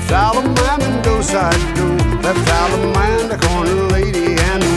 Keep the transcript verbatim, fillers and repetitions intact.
Left Allemande, do side do. Left Allemande, corner lady and